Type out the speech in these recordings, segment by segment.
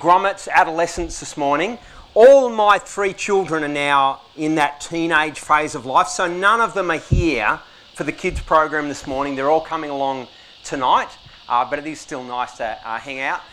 grommets, adolescents this morning. All my 3 children are now in that teenage phase of life, so none of them are here for the kids program this morning. They're all coming along tonight, but it is still nice to hang out.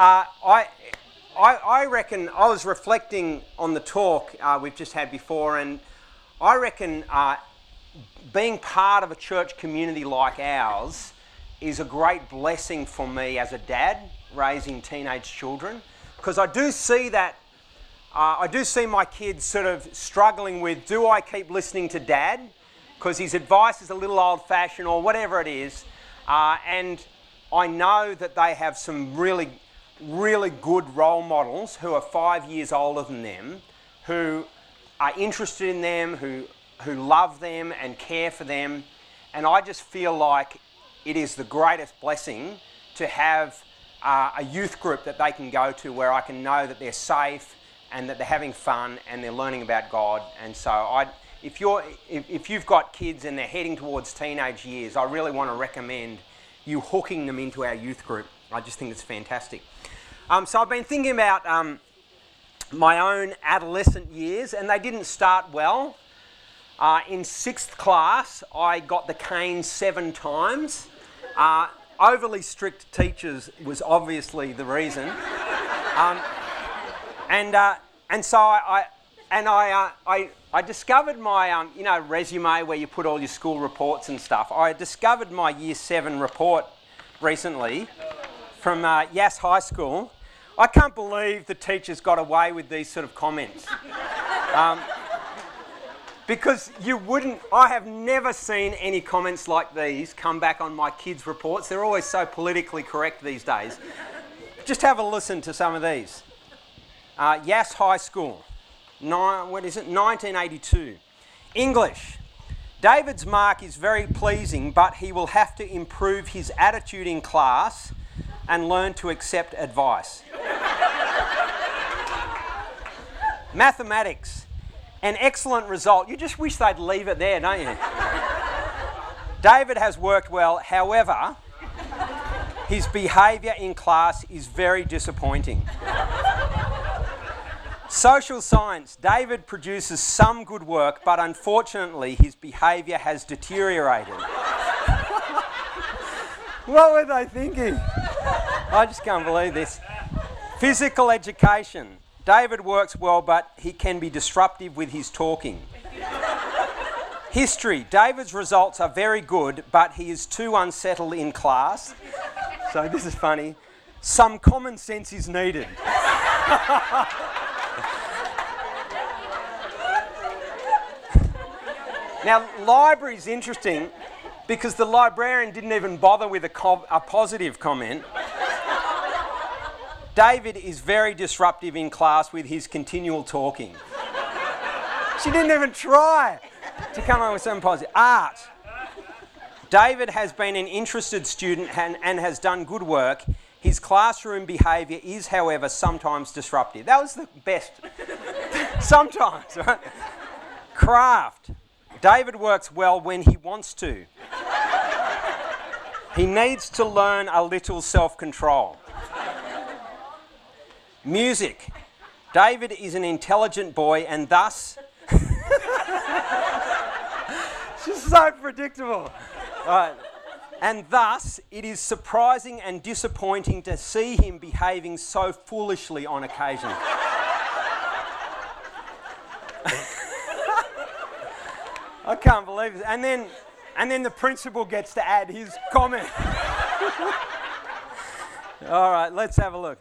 I reckon, I was reflecting on the talk we've just had before, and I reckon being part of a church community like ours is a great blessing for me as a dad raising teenage children, because I do see that, I do see my kids sort of struggling with, do I keep listening to dad because his advice is a little old-fashioned or whatever it is, and I know that they have some really good role models who are 5 years older than them, who are interested in them, who love them and care for them, and I just feel like it is the greatest blessing to have a youth group that they can go to where I can know that they're safe and that they're having fun and they're learning about God. And so if you've got kids and they're heading towards teenage years, I really want to recommend you hooking them into our youth group. I just think it's fantastic. So I've been thinking about my own adolescent years, and they didn't start well. In 6th class, I got the cane 7 times. Overly strict teachers was obviously the reason. And so I discovered my resume where you put all your school reports and stuff. I discovered my Year 7 report recently from Yass High School. I can't believe the teachers got away with these sort of comments. Because I have never seen any comments like these come back on my kids' reports. They're always so politically correct these days. Just have a listen to some of these. Yass High School, 1982. English. David's mark is very pleasing, but he will have to improve his attitude in class and learn to accept advice. Mathematics. An excellent result. You just wish they'd leave it there, don't you? David has worked well, however, his behaviour in class is very disappointing. Social science. David produces some good work, but unfortunately his behaviour has deteriorated. What were they thinking? I just can't believe this. Physical education. David works well, but he can be disruptive with his talking. History. David's results are very good, but he is too unsettled in class. So this is funny. Some common sense is needed. Now, library's interesting because the librarian didn't even bother with a positive comment. David is very disruptive in class with his continual talking. She didn't even try to come up with something positive. Art. David has been an interested student and has done good work. His classroom behaviour is, however, sometimes disruptive. That was the best. Sometimes, right? Craft. David works well when he wants to. He needs to learn a little self-control. Music. David is an intelligent boy and thus... It's just so predictable. Right. And thus, it is surprising and disappointing to see him behaving so foolishly on occasion. I can't believe it. And then the principal gets to add his comment. All right, let's have a look.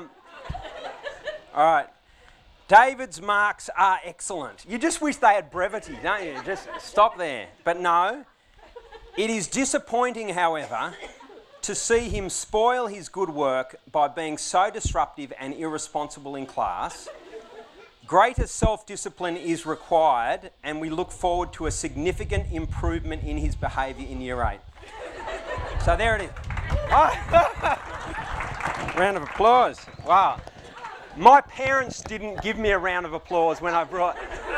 All right. David's marks are excellent. You just wish they had brevity, don't you? Just stop there. But no. It is disappointing, however, to see him spoil his good work by being so disruptive and irresponsible in class. Greater self-discipline is required, and we look forward to a significant improvement in his behaviour in Year 8. So there it is. Oh. Round of applause. Wow. My parents didn't give me a round of applause when I brought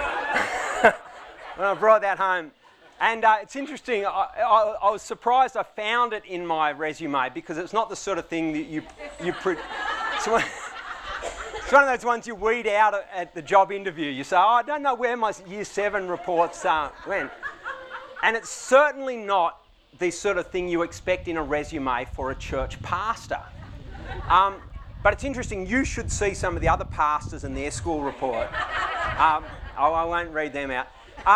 that home. And it's interesting, I was surprised I found it in my resume because it's not the sort of thing that you It's one of those ones you weed out at the job interview. You say, I don't know where my Year 7 reports went. And it's certainly not the sort of thing you expect in a resume for a church pastor. But it's interesting, you should see some of the other pastors in their school report. I won't read them out.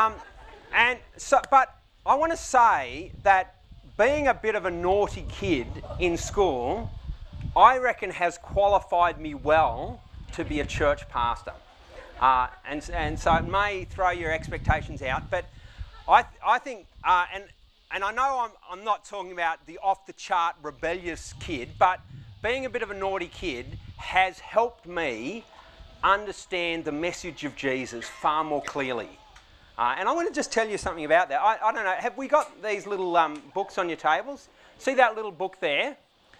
But I want to say that being a bit of a naughty kid in school, I reckon has qualified me well to be a church pastor. And so it may throw your expectations out, but I think, and I know I'm not talking about the off-the-chart rebellious kid, but being a bit of a naughty kid has helped me understand the message of Jesus far more clearly. And I want to just tell you something about that. I don't know, have we got these little books on your tables? See that little book there?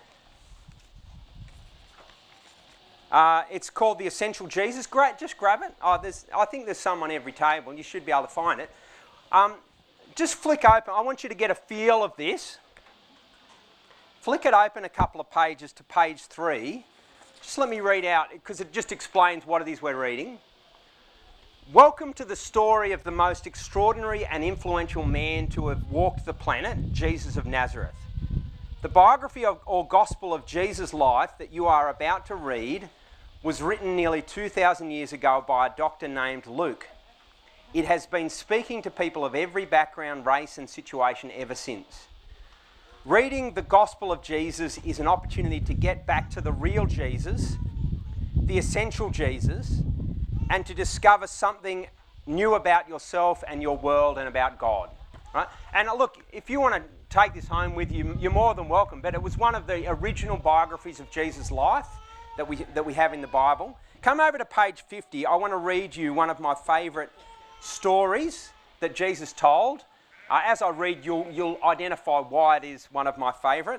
It's called The Essential Jesus. Great, just grab it. I think there's some on every table. You should be able to find it. Just flick open. I want you to get a feel of this. Flick it open a couple of pages to page 3. Just let me read out, because it just explains what it is we're reading. Welcome to the story of the most extraordinary and influential man to have walked the planet, Jesus of Nazareth. The biography or gospel of Jesus' life that you are about to read was written nearly 2,000 years ago by a doctor named Luke. It has been speaking to people of every background, race and situation ever since. Reading the gospel of Jesus is an opportunity to get back to the real Jesus, the essential Jesus, and to discover something new about yourself and your world and about God. Right? And look, if you want to take this home with you, you're more than welcome, but it was one of the original biographies of Jesus' life that we have in the Bible. Come over to page 50. I want to read you one of my favourite stories that Jesus told. As I read, you'll identify why it is one of my favourite.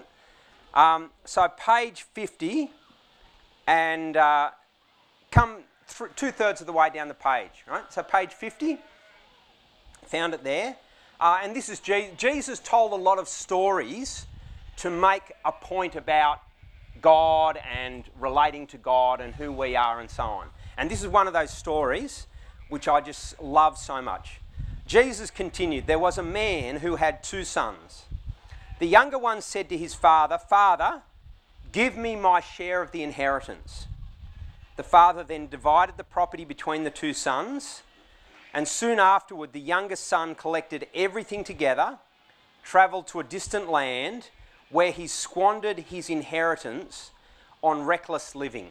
So page 50, and come 2/3 of the way down the page, right? So page 50, found it there. And this is Jesus told a lot of stories to make a point about God and relating to God and who we are and so on. And this is one of those stories which I just love so much. Jesus continued, there was a man who had 2 sons. The younger one said to his father, "Father, give me my share of the inheritance." The father then divided the property between the 2 sons, and soon afterward the youngest son collected everything together, travelled to a distant land where he squandered his inheritance on reckless living.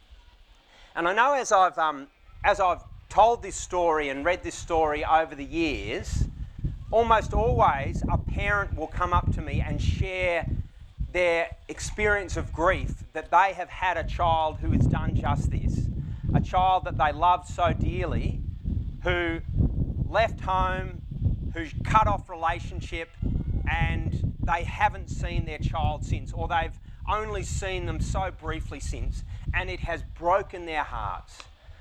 And I know as I've told this story and read this story over the years, almost always a parent will come up to me and share their experience of grief that they have had a child who has done just this. A child that they loved so dearly, who left home, who's cut off relationship, and they haven't seen their child since, or they've only seen them so briefly since, and it has broken their hearts.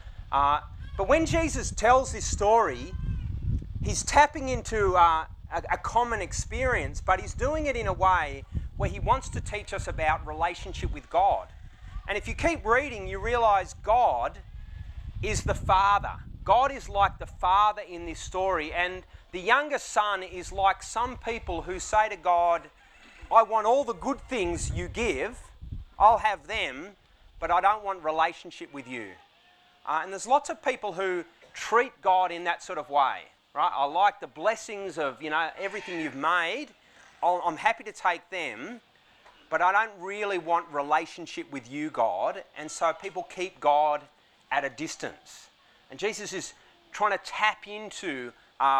But when Jesus tells this story, he's tapping into a common experience, but he's doing it in a way where he wants to teach us about relationship with God. And if you keep reading, you realise God is the Father. God is like the Father in this story, and the younger son is like some people who say to God, I want all the good things you give, I'll have them, but I don't want relationship with you. And there's lots of people who treat God in that sort of way, right? I like the blessings of, everything you've made. I'm happy to take them, but I don't really want relationship with you, God. And so people keep God at a distance. And Jesus is trying to tap into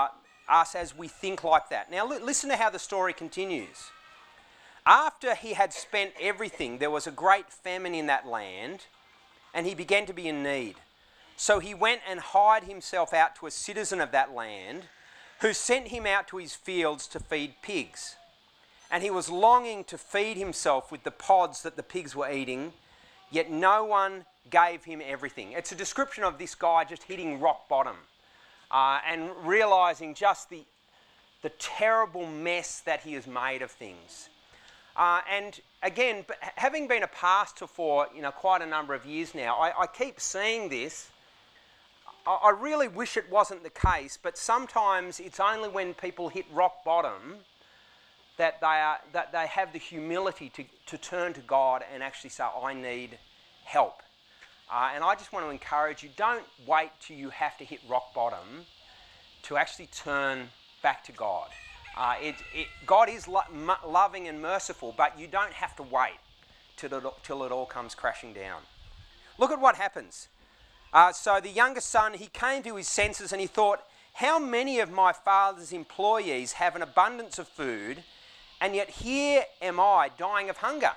us as we think like that. Now, listen to how the story continues. After he had spent everything, there was a great famine in that land, and he began to be in need. So he went and hired himself out to a citizen of that land, who sent him out to his fields to feed pigs. And he was longing to feed himself with the pods that the pigs were eating, yet no one gave him everything. It's a description of this guy just hitting rock bottom and realising just the terrible mess that he has made of things. And again, having been a pastor for quite a number of years now, I keep seeing this. I really wish it wasn't the case, but sometimes it's only when people hit rock bottom that they have the humility to turn to God and actually say, I need help. And I just want to encourage you, don't wait till you have to hit rock bottom to actually turn back to God. God is loving and merciful, but you don't have to wait till it all comes crashing down. Look at what happens. So the younger son, he came to his senses and he thought, how many of my father's employees have an abundance of food, and yet here am I dying of hunger?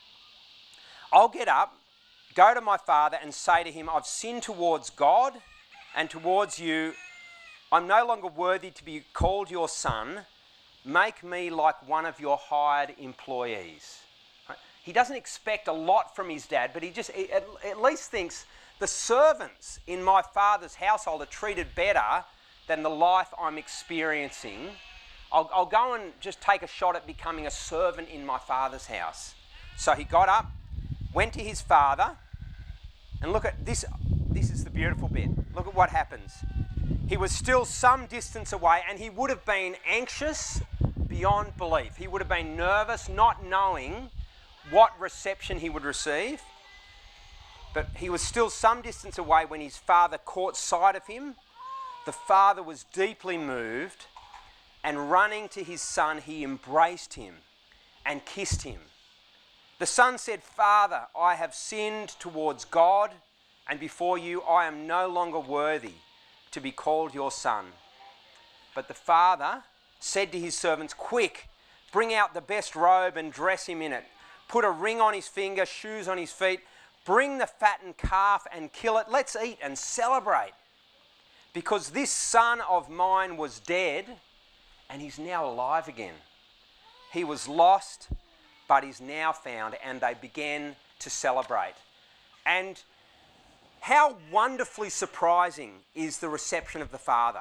I'll get up, go to my father and say to him, I've sinned towards God and towards you. I'm no longer worthy to be called your son. Make me like one of your hired employees. Right? He doesn't expect a lot from his dad, but he at least thinks the servants in my father's household are treated better than the life I'm experiencing. I'll go and just take a shot at becoming a servant in my father's house. So he got up, went to his father, and look at this. This is the beautiful bit. Look at what happens. He was still some distance away, and he would have been anxious beyond belief. He would have been nervous, not knowing what reception he would receive. But he was still some distance away when his father caught sight of him. The father was deeply moved, and running to his son, he embraced him and kissed him. The son said, Father, I have sinned towards God, and before you I am no longer worthy to be called your son. But the father said to his servants, quick, bring out the best robe and dress him in it. Put a ring on his finger, shoes on his feet. Bring the fattened calf and kill it. Let's eat and celebrate. Because this son of mine was dead and he's now alive again. He was lost, but is now found, and they began to celebrate. And how wonderfully surprising is the reception of the father.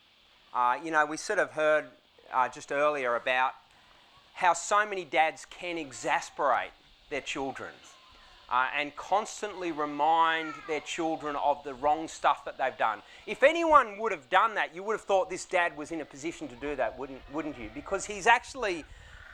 We sort of heard just earlier about how so many dads can exasperate their children and constantly remind their children of the wrong stuff that they've done. If anyone would have done that, you would have thought this dad was in a position to do that, wouldn't you? Because he's actually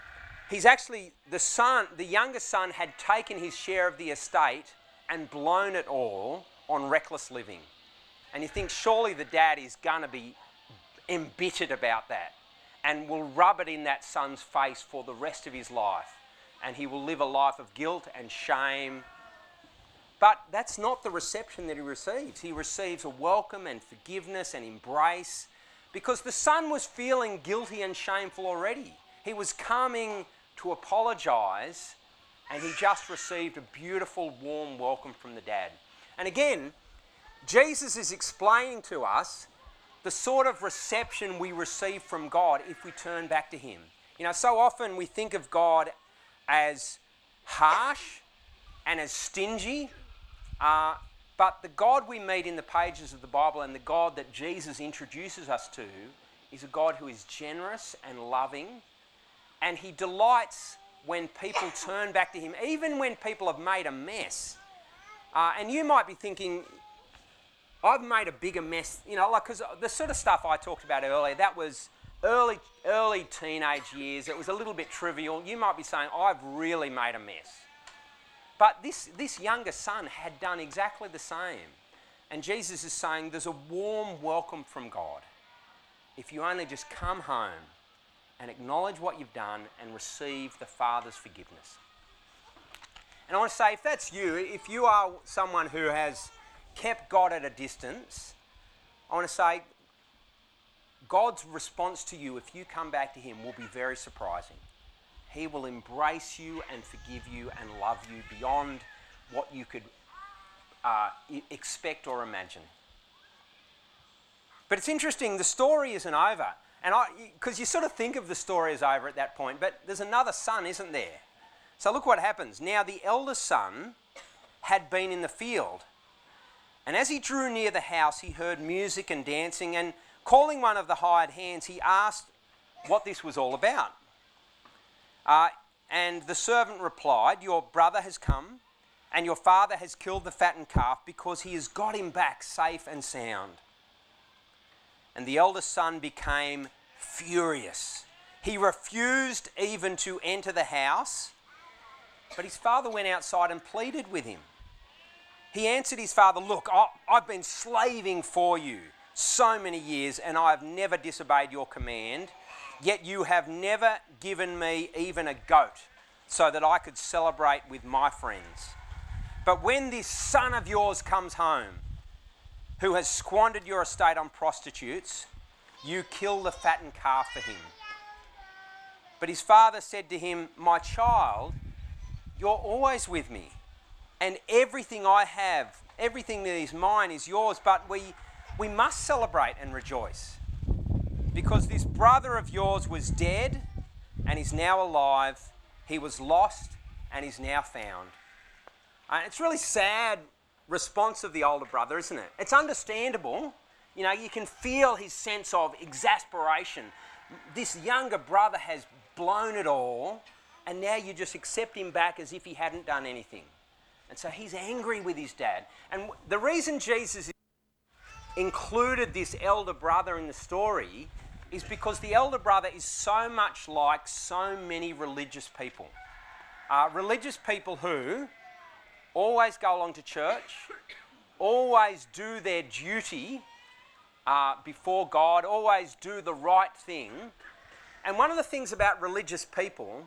the younger son had taken his share of the estate and blown it all on reckless living. And you think surely the dad is going to be embittered about that and will rub it in that son's face for the rest of his life. And he will live a life of guilt and shame. But that's not the reception that he receives. He receives a welcome and forgiveness and embrace, because the son was feeling guilty and shameful already. He was coming to apologise, and he just received a beautiful, warm welcome from the dad. And again, Jesus is explaining to us the sort of reception we receive from God if we turn back to him. So often we think of God as harsh and as stingy, but the God we meet in the pages of the Bible and the God that Jesus introduces us to is a God who is generous and loving, and he delights when people turn back to him, even when people have made a mess. And you might be thinking, I've made a bigger mess, because the sort of stuff I talked about earlier, that was early teenage years. It was a little bit trivial. You might be saying, I've really made a mess. But this younger son had done exactly the same. And Jesus is saying there's a warm welcome from God if you only just come home and acknowledge what you've done and receive the Father's forgiveness. And I want to say, if that's you, if you are someone who has kept God at a distance, I want to say God's response to you if you come back to him will be very surprising. He will embrace you and forgive you and love you beyond what you could expect or imagine. But it's interesting, the story isn't over. And because you sort of think of the story as over at that point, but there's another son, isn't there? So look what happens. Now the eldest son had been in the field, and as he drew near the house, he heard music and dancing, and calling one of the hired hands, he asked what this was all about. And the servant replied, "Your brother has come, and your father has killed the fattened calf because he has got him back safe and sound." And the eldest son became furious. He refused even to enter the house, but his father went outside and pleaded with him. He answered his father, "Look, I've been slaving for you so many years, and I have never disobeyed your command, yet you have never given me even a goat so that I could celebrate with my friends. But when this son of yours comes home, who has squandered your estate on prostitutes, you kill the fattened calf for him." But his father said to him, "My child, you're always with me, and everything I have, everything that is mine is yours, but we must celebrate and rejoice, because this brother of yours was dead and is now alive. He was lost and is now found." It's really sad response of the older brother, isn't it? It's understandable. You know, you can feel his sense of exasperation. This younger brother has blown it all, and now you just accept him back as if he hadn't done anything. And so he's angry with his dad. And the reason Jesus included this elder brother in the story is because the elder brother is so much like so many religious people. Religious people who always go along to church, always do their duty before God, always do the right thing. And one of the things about religious people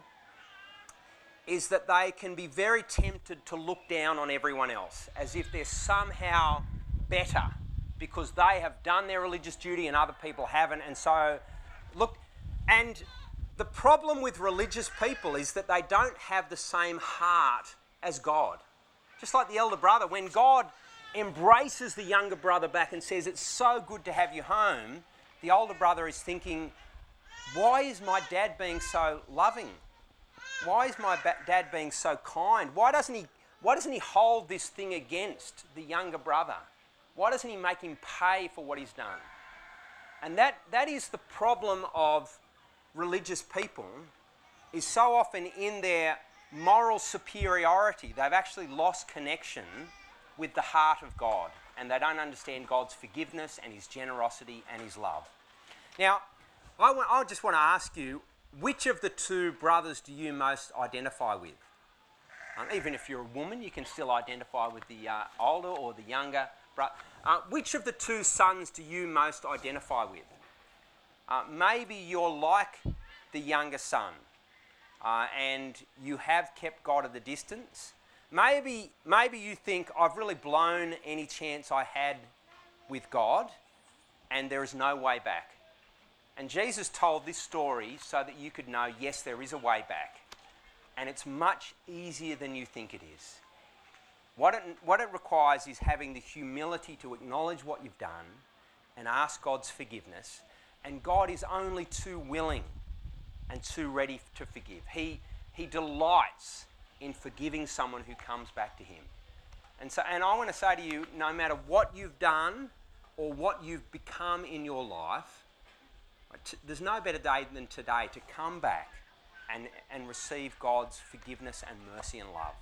is that they can be very tempted to look down on everyone else as if they're somehow better because they have done their religious duty and other people haven't. And so, look, and the problem with religious people is that they don't have the same heart as God. Just like the elder brother, when God embraces the younger brother back and says, "It's so good to have you home," the older brother is thinking, "Why is my dad being so loving? Why is my dad being so kind? Why doesn't he hold this thing against the younger brother? Why doesn't he make him pay for what he's done?" And that is the problem of religious people, is so often in their moral superiority, they've actually lost connection with the heart of God, and they don't understand God's forgiveness and his generosity and his love. Now, I just want to ask you, which of the two brothers do you most identify with? Even if you're a woman, you can still identify with the older or the younger brother. Which of the two sons do you most identify with? Maybe you're like the younger son, and you have kept God at a distance. Maybe you think, "I've really blown any chance I had with God, and there is no way back." And Jesus told this story so that you could know, yes, there is a way back, and it's much easier than you think it is. What it requires is having the humility to acknowledge what you've done and ask God's forgiveness, and God is only too willing and too ready to forgive. He delights in forgiving someone who comes back to him. And I want to say to you, no matter what you've done or what you've become in your life, there's no better day than today to come back and receive God's forgiveness and mercy and love.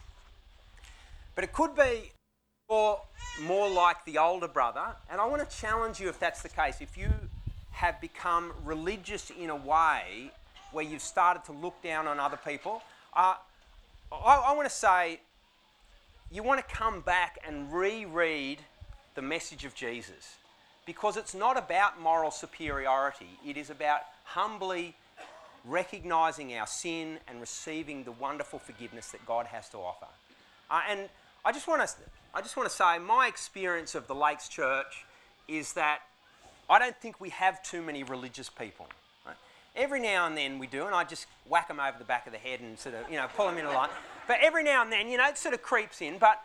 But it could be more like the older brother, and I want to challenge you if that's the case. If you have become religious in a way where you've started to look down on other people, I want to say you want to come back and reread the message of Jesus, because it's not about moral superiority. It is about humbly recognising our sin and receiving the wonderful forgiveness that God has to offer. And I just want to say my experience of the Lakes Church is that I don't think we have too many religious people. Right? Every now and then we do, and I just whack them over the back of the head and sort of, pull them in a line. But every now and then, it sort of creeps in. But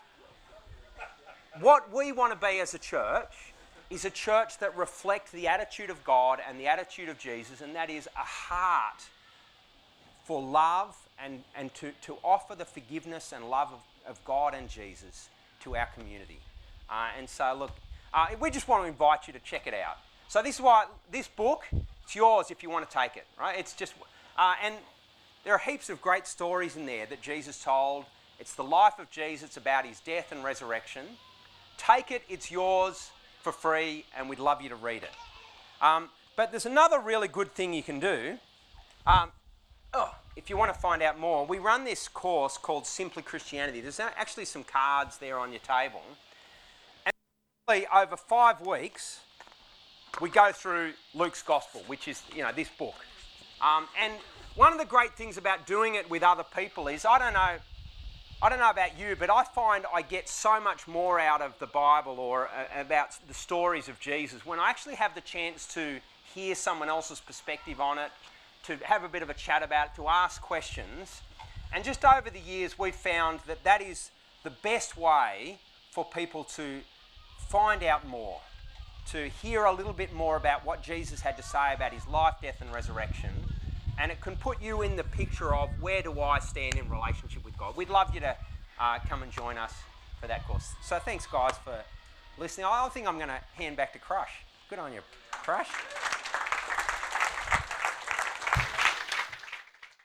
what we want to be as a church is a church that reflects the attitude of God and the attitude of Jesus, and that is a heart for love and to offer the forgiveness and love of God and Jesus to our community. And so, look, we just want to invite you to check it out. So this is why this book, it's yours if you want to take it, right? It's just, and There are heaps of great stories in there that Jesus told. It's the life of Jesus, it's about his death and resurrection. Take it, it's yours for free, and we'd love you to read it. But there's another really good thing you can do. If you want to find out more, we run this course called Simply Christianity. There's actually some cards there on your table. And over 5 weeks, we go through Luke's Gospel, which is, this book. And one of the great things about doing it with other people is, I don't know about you, but I find I get so much more out of the Bible or about the stories of Jesus when I actually have the chance to hear someone else's perspective on it, to have a bit of a chat about it, to ask questions. And just over the years, we've found that that is the best way for people to find out more, to hear a little bit more about what Jesus had to say about his life, death and resurrection. And it can put you in the picture of where do I stand in relationship with God. We'd love you to come and join us for that course. So thanks, guys, for listening. I think I'm going to hand back to Crush. Good on you, Crush.